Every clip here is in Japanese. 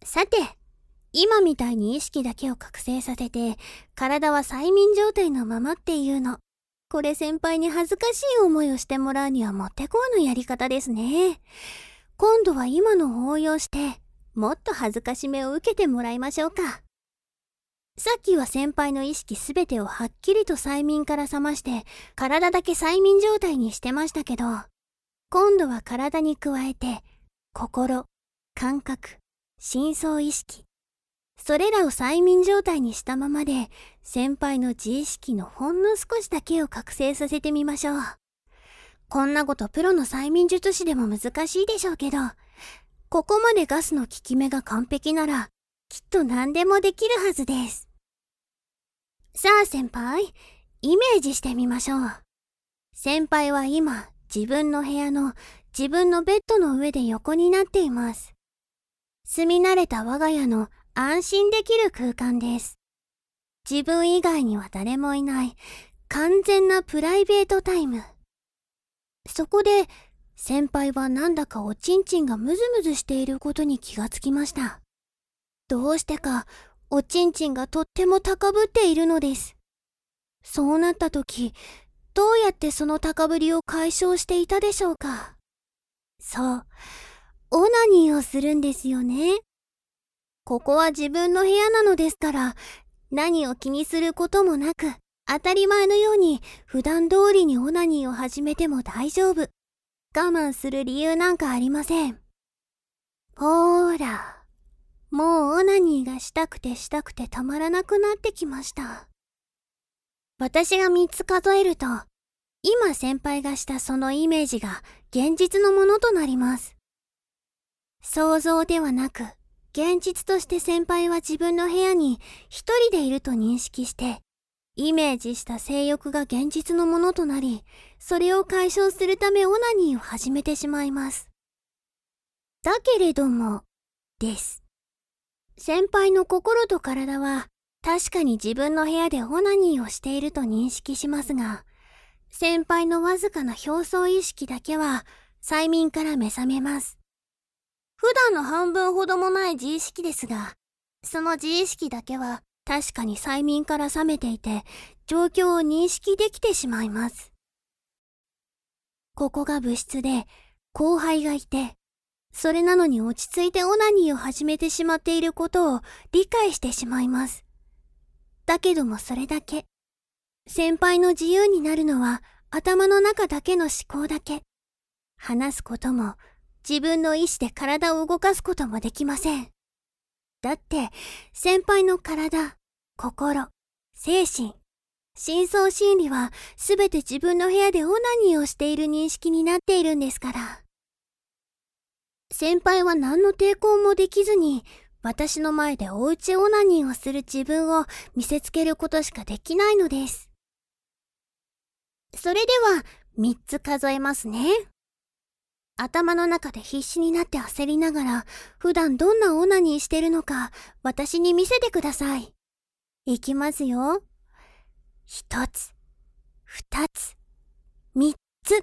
さて、今みたいに意識だけを覚醒させて、体は催眠状態のままっていうの。これ先輩に恥ずかしい思いをしてもらうにはもってこいのやり方ですね。今度は今のを応用して、もっと恥ずかしめを受けてもらいましょうか。さっきは先輩の意識すべてをはっきりと催眠から覚まして、体だけ催眠状態にしてましたけど、今度は体に加えて、心、感覚、深層意識、それらを催眠状態にしたままで、先輩の自意識のほんの少しだけを覚醒させてみましょう。こんなことプロの催眠術師でも難しいでしょうけど、ここまでガスの効き目が完璧なら、きっと何でもできるはずです。さあ先輩、イメージしてみましょう。先輩は今、自分の部屋の自分のベッドの上で横になっています。住み慣れた我が家の安心できる空間です。自分以外には誰もいない完全なプライベートタイム。そこで先輩はなんだかおちんちんがムズムズしていることに気がつきました。どうしてかおちんちんがとっても高ぶっているのです。そうなった時、どうやってその高ぶりを解消していたでしょうか。そう、オナニーをするんですよね。ここは自分の部屋なのですから、何を気にすることもなく、当たり前のように普段通りにオナニーを始めても大丈夫。我慢する理由なんかありません。ほーら。もうオナニーがしたくてたまらなくなってきました。私が3つ数えると、今先輩がしたそのイメージが現実のものとなります。想像ではなく、現実として先輩は自分の部屋に一人でいると認識して、イメージした性欲が現実のものとなり、それを解消するためオナニーを始めてしまいます。だけれども、です。先輩の心と体は確かに自分の部屋でオナニーをしていると認識しますが、先輩のわずかな表層意識だけは催眠から目覚めます。普段の半分ほどもない自意識ですが、その自意識だけは確かに催眠から覚めていて、状況を認識できてしまいます。ここが部室で後輩がいて、それなのに落ち着いてオナニーを始めてしまっていることを理解してしまいます。だけどもそれだけ。先輩の自由になるのは頭の中だけの思考だけ。話すことも自分の意思で体を動かすこともできません。だって先輩の体、心、精神、深層心理はすべて自分の部屋でオナニーをしている認識になっているんですから。先輩は何の抵抗もできずに、私の前でおうちオナニーをする自分を見せつけることしかできないのです。それでは3つ数えますね。頭の中で必死になって焦りながら、普段どんなオナニーしてるのか私に見せてください。いきますよ。1つ、2つ、3つ。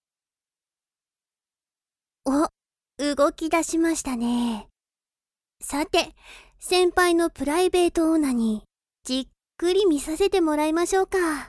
お、動き出しましたね。さて、先輩のプライベートオナニー、じっくり見させてもらいましょうか。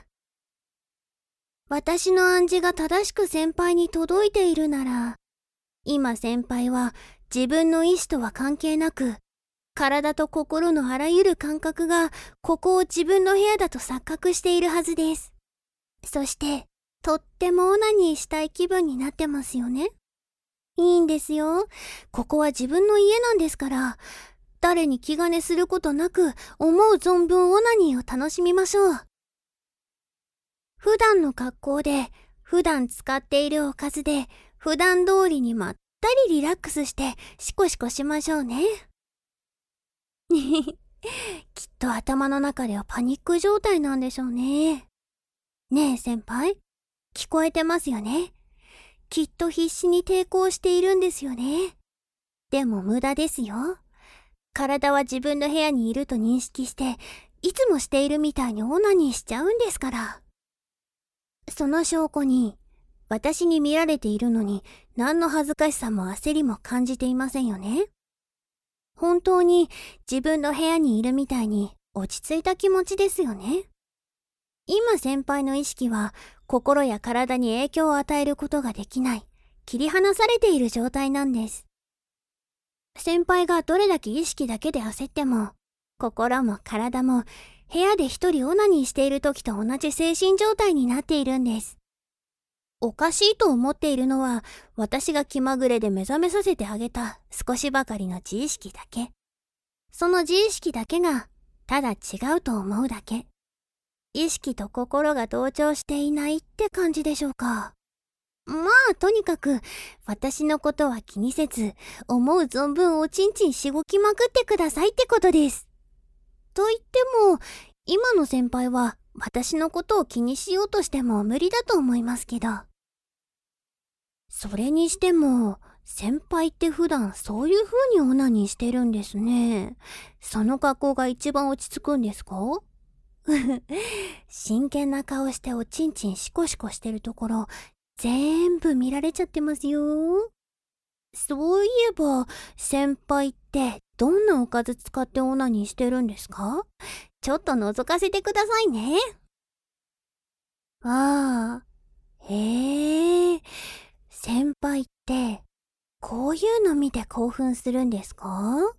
私の暗示が正しく先輩に届いているなら、今先輩は自分の意思とは関係なく、体と心のあらゆる感覚がここを自分の部屋だと錯覚しているはずです。そして、とってもオナニーしたい気分になってますよね。いいんですよ。ここは自分の家なんですから、誰に気兼ねすることなく思う存分オナニーを楽しみましょう。普段の格好で、普段使っているおかずで、普段通りにまったりリラックスしてシコシコしましょうね。きっと頭の中ではパニック状態なんでしょうね。ねえ先輩、聞こえてますよね。きっと必死に抵抗しているんですよね。でも無駄ですよ。体は自分の部屋にいると認識して、いつもしているみたいにオナニーしちゃうんですから。その証拠に、私に見られているのに何の恥ずかしさも焦りも感じていませんよね。 本当に自分の部屋にいるみたいに落ち着いた気持ちですよね。今先輩の意識は心や体に影響を与えることができない、切り離されている状態なんです。先輩がどれだけ意識だけで焦っても、心も体も部屋で一人オナニーしている時と同じ精神状態になっているんです。おかしいと思っているのは、私が気まぐれで目覚めさせてあげた少しばかりの自意識だけ。その自意識だけがただ違うと思うだけ。意識と心が同調していないって感じでしょうか。まあとにかく私のことは気にせず、思う存分おちんちんしごきまくってくださいってことです。と言っても今の先輩は私のことを気にしようとしても無理だと思いますけど。それにしても先輩って普段そういう風にオナニーしてるんですね。その格好が一番落ち着くんですか？真剣な顔しておちんちんシコシコしてるところ全部見られちゃってますよ。そういえば先輩ってどんなおかず使ってオナニーしてるんですか？ちょっと覗かせてくださいね。ああ、へえ、先輩ってこういうの見て興奮するんですか？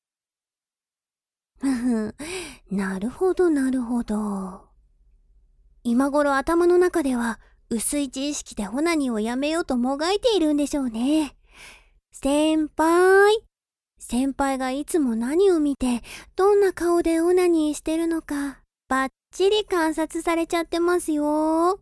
ふふ、なるほどなるほど。今頃頭の中では薄い自意識でオナニーをやめようともがいているんでしょうね。先輩がいつも何を見てどんな顔でオナニーしてるのかバッチリ観察されちゃってますよ。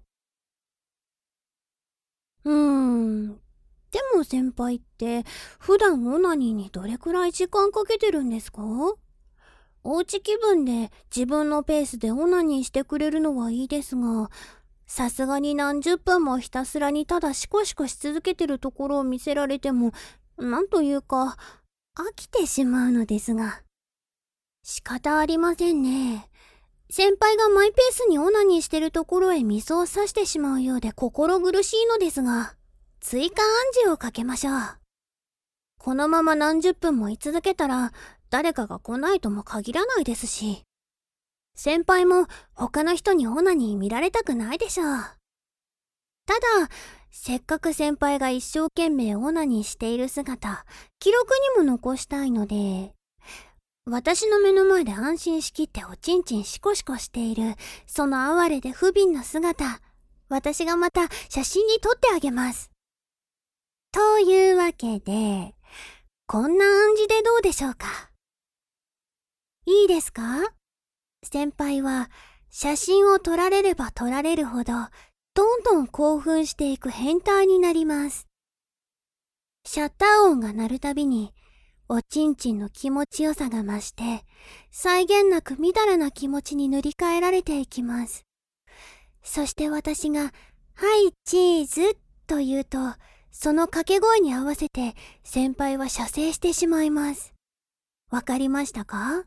でも先輩って普段オナニーにどれくらい時間かけてるんですか？おうち気分で自分のペースでオナニーしてくれるのはいいですが、さすがに何十分もひたすらにただシコシコし続けてるところを見せられても、なんというか飽きてしまうのですが。仕方ありませんね。先輩がマイペースにオナニーしてるところへ水を差してしまうようで心苦しいのですが、追加暗示をかけましょう。このまま何十分も居続けたら誰かが来ないとも限らないですし、先輩も他の人にオナニー見られたくないでしょう。ただ、せっかく先輩が一生懸命オナニーしている姿、記録にも残したいので、私の目の前で安心しきっておちんちんシコシコしている、その哀れで不憫な姿、私がまた写真に撮ってあげます。というわけで、こんな暗示でどうでしょうか。いいですか？先輩は写真を撮られれば撮られるほど、どんどん興奮していく変態になります。シャッター音が鳴るたびに、おちんちんの気持ちよさが増して、際限なくみだらな気持ちに塗り替えられていきます。そして私が、はい、チーズ、と言うと、その掛け声に合わせて先輩は射精してしまいます。わかりましたか？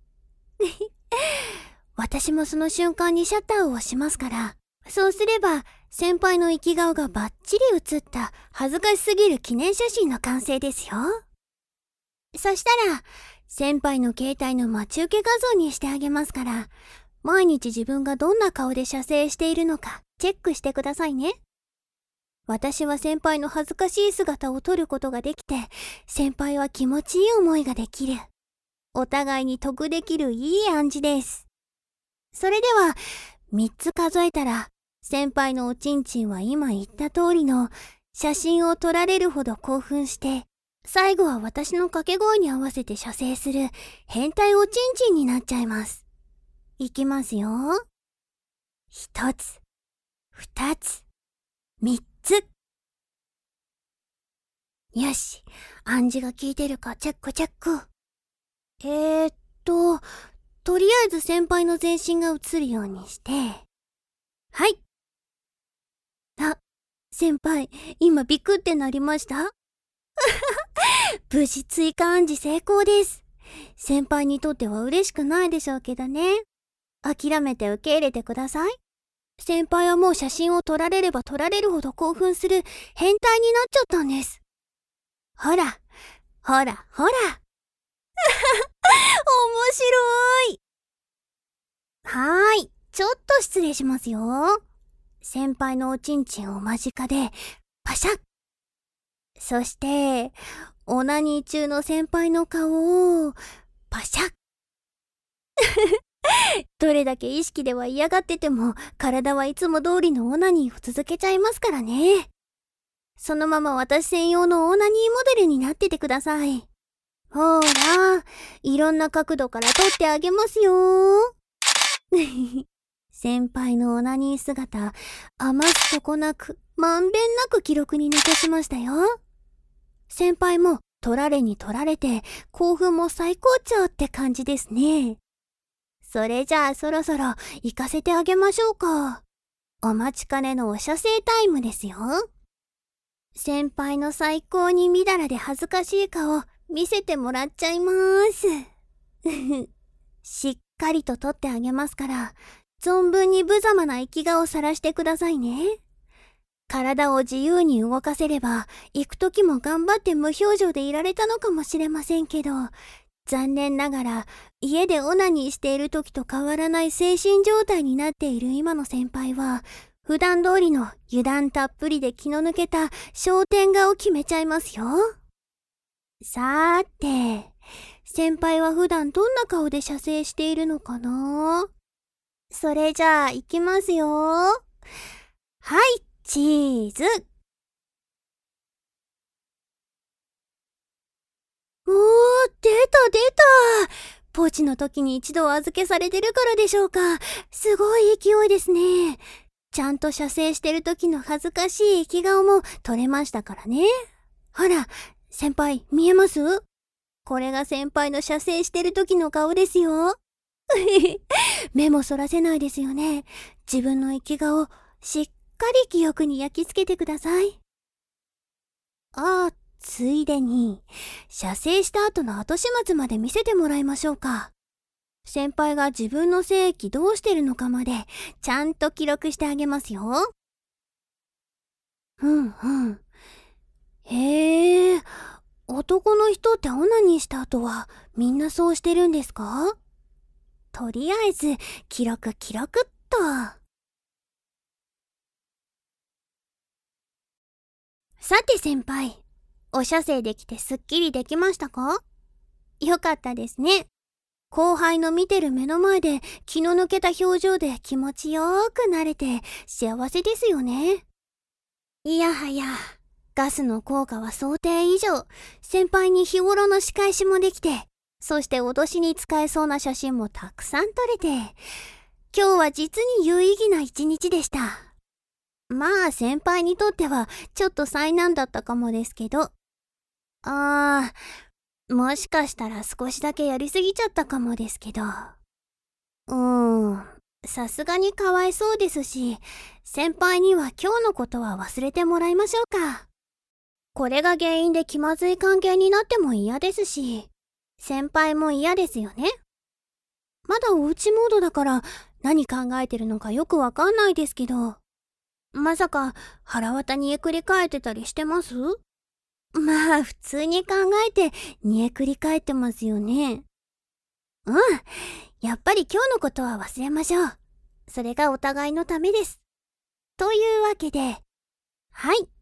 私もその瞬間にシャッターを押しますから、そうすれば先輩の生き顔がバッチリ写った恥ずかしすぎる記念写真の完成ですよ。そしたら先輩の携帯の待ち受け画像にしてあげますから、毎日自分がどんな顔で射精しているのかチェックしてくださいね。私は先輩の恥ずかしい姿を撮ることができて、先輩は気持ちいい思いができる。お互いに得できるいい暗示です。それでは3つ数えたら、先輩のおちんちんは今言った通りの写真を撮られるほど興奮して、最後は私の掛け声に合わせて射精する変態おちんちんになっちゃいます。いきますよ。1つ、2つ、3つ。よし、暗示が効いてるかチェックチェック。とりあえず先輩の全身が映るようにして。はい。あ、先輩、今ビクってなりました？無事追加暗示成功です。先輩にとっては嬉しくないでしょうけどね。諦めて受け入れてください。先輩はもう写真を撮られれば撮られるほど興奮する変態になっちゃったんです。ほら、ほら、ほら。 面白い。ちょっと失礼しますよ。先輩のおちんちんを間近で、パシャッ。そして、オナニー中の先輩の顔を、パシャッ。どれだけ意識では嫌がってても、体はいつも通りのオナニーを続けちゃいますからね。そのまま私専用のオナニーモデルになっててください。ほーら、いろんな角度から撮ってあげますよ。先輩のオナニー姿、余すとこなく、まんべんなく記録に残しましたよ。先輩も撮られに撮られて、興奮も最高潮って感じですね。それじゃあそろそろ行かせてあげましょうか。お待ちかねのお射精タイムですよ。先輩の最高にみだらで恥ずかしい顔見せてもらっちゃいます。しっかりと撮ってあげますから、存分に無様な生き顔を晒してくださいね。体を自由に動かせれば、行く時も頑張って無表情でいられたのかもしれませんけど、残念ながら家でオナニーしている時と変わらない精神状態になっている今の先輩は、普段通りの油断たっぷりで気の抜けた焦点画を決めちゃいますよ。さーて、先輩は普段どんな顔で射精しているのかな？それじゃあ行きますよ。はい、チーズ。おー、出た出た。ポチの時に一度お預けされてるからでしょうか。すごい勢いですね。ちゃんと射精してる時の恥ずかしい生き顔も撮れましたからね。ほら、先輩、見えます？これが先輩の射精してる時の顔ですよ。目もそらせないですよね。自分の生き顔、しっかり記憶に焼き付けてください。ついでに、射精した後の後始末まで見せてもらいましょうか。先輩が自分の精液どうしてるのかまで、ちゃんと記録してあげますよ。うんうん。へえ、男の人ってオナニーした後は、みんなそうしてるんですか？とりあえず、記録っと。さて先輩、お射精できてすっきりできましたか？よかったですね。後輩の見てる目の前で気の抜けた表情で気持ちよーくなれて幸せですよね。いやはや、ガスの効果は想定以上、先輩に日頃の仕返しもできて、そして脅しに使えそうな写真もたくさん撮れて、今日は実に有意義な一日でした。まあ先輩にとってはちょっと災難だったかもですけど、もしかしたら少しだけやりすぎちゃったかもですけど。さすがにかわいそうですし、先輩には今日のことは忘れてもらいましょうか。これが原因で気まずい関係になっても嫌ですし、先輩も嫌ですよね。まだおうちモードだから何考えてるのかよくわかんないですけど、まさか腹渡にえくり返ってたりしてます？まあ普通に考えて煮えくり返ってますよね。やっぱり今日のことは忘れましょう。それがお互いのためです。というわけで、はい、